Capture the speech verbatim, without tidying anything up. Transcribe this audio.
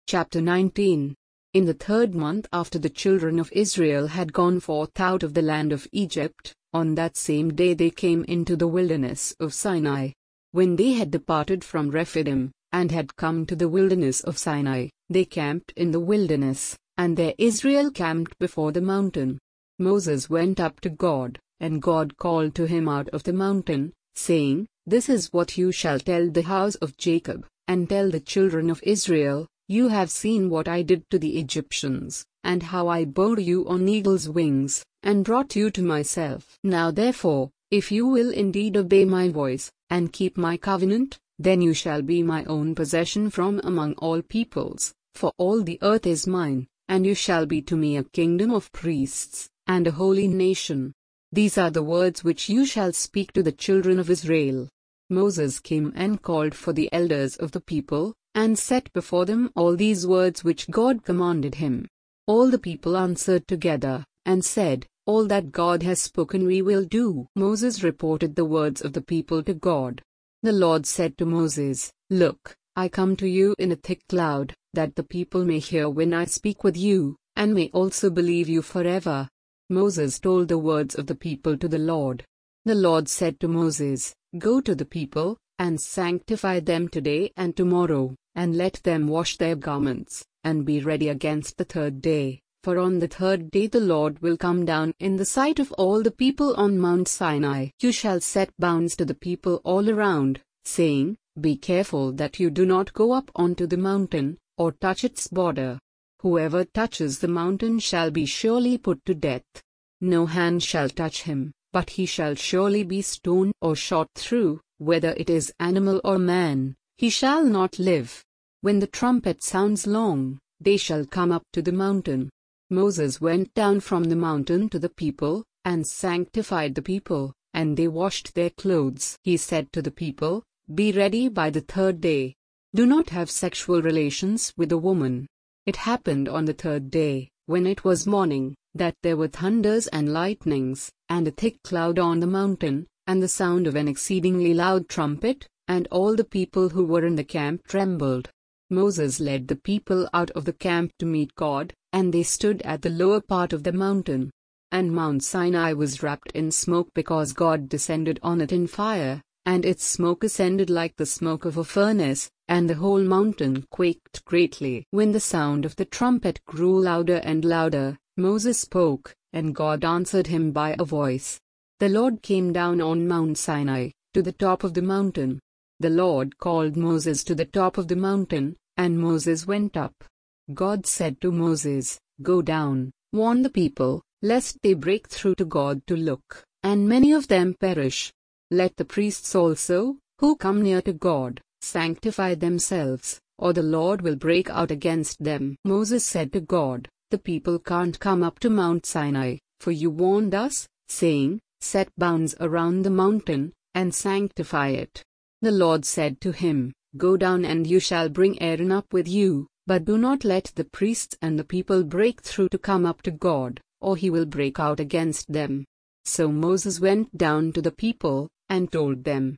Chapter nineteen. In the third month after the children of Israel had gone forth out of the land of Egypt, on that same day they came into the wilderness of Sinai. When they had departed from Rephidim, and had come to the wilderness of Sinai, they camped in the wilderness, and there Israel camped before the mountain. Moses went up to God, and God called to him out of the mountain, saying, This is what you shall tell the house of Jacob, and tell the children of Israel, You have seen what I did to the Egyptians, and how I bore you on eagle's wings, and brought you to myself. Now therefore, if you will indeed obey my voice, and keep my covenant, then you shall be my own possession from among all peoples, for all the earth is mine, and you shall be to me a kingdom of priests, and a holy nation. These are the words which you shall speak to the children of Israel. Moses came and called for the elders of the people, and set before them all these words which God commanded him. All the people answered together, and said, All that God has spoken we will do. Moses reported the words of the people to God. The Lord said to Moses, Look, I come to you in a thick cloud, that the people may hear when I speak with you, and may also believe you forever. Moses told the words of the people to the Lord. The Lord said to Moses, Go to the people, and sanctify them today and tomorrow, and let them wash their garments, and be ready against the third day, for on the third day the Lord will come down in the sight of all the people on Mount Sinai. You shall set bounds to the people all around, saying, Be careful that you do not go up onto the mountain, or touch its border. Whoever touches the mountain shall be surely put to death. No hand shall touch him, but he shall surely be stoned or shot through, whether it is animal or man, he shall not live. When the trumpet sounds long, they shall come up to the mountain. Moses went down from the mountain to the people, and sanctified the people, and they washed their clothes. He said to the people, Be ready by the third day. Do not have sexual relations with a woman. It happened on the third day, when it was morning, that there were thunders and lightnings, and a thick cloud on the mountain, and the sound of an exceedingly loud trumpet, and all the people who were in the camp trembled. Moses led the people out of the camp to meet God, and they stood at the lower part of the mountain. And Mount Sinai was wrapped in smoke because God descended on it in fire, and its smoke ascended like the smoke of a furnace, and the whole mountain quaked greatly. When the sound of the trumpet grew louder and louder, Moses spoke, and God answered him by a voice. The Lord came down on Mount Sinai, to the top of the mountain. The Lord called Moses to the top of the mountain, and Moses went up. God said to Moses, Go down, warn the people, lest they break through to God to look, and many of them perish. Let the priests also, who come near to God, sanctify themselves, or the Lord will break out against them. Moses said to God, The people can't come up to Mount Sinai, for you warned us, saying, Set bounds around the mountain, and sanctify it. The Lord said to him, Go down and you shall bring Aaron up with you, but do not let the priests and the people break through to come up to God, or he will break out against them. So Moses went down to the people, and told them,